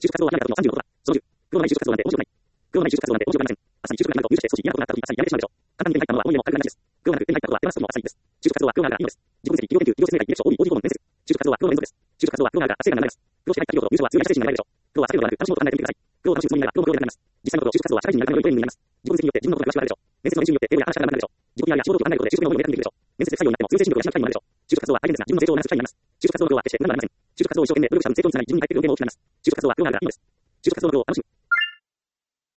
就職活動は諦めた時の36%だ。その10、苦労のない就職活動なんて面白くない。苦労のない就職活動なんて面白くありません。あっさり就職がないと入社して少し嫌なことになった時、あっさり辞めてしまうでしょう。簡単に手に入ったものは思い出も悪くないです。苦労なく手に入ったことは手放す時もあっさりです。就職活動は苦労があるからいいのです。自己分析、企業研究、企業説明会、履歴書、OB、OG 顧問、面接。就職活動は苦労の連続です。就職活動は苦労があるから成果が流れます。苦労して入った企業と入社は強い社精神が得られるでしょう。苦労は避けることなく楽しむことを考えてみてください。苦労を楽しむつもりなら苦労も苦労になります。実際のところ就職活動は社会人になるための良いトレーニングになります。自己分析によって自分のことが詳しくわかるでしょう。面接の練習によって英語や話し方が学べるでしょう。自己 PR や仕事を考えることで就職の思いを明確にできるでしょう。面接で採用になっても強い精神力を養う機会にもなるでしょう。就職活動は大変ですが自分の成長を促す機会になります。就職活動の苦労は決して無駄ではありません。就職活動を一生懸命努力した分成長につながり自分に入ってくる運命も大きくなります。就職活動は苦労があるからいいのです。就職活動の苦労を楽しむ。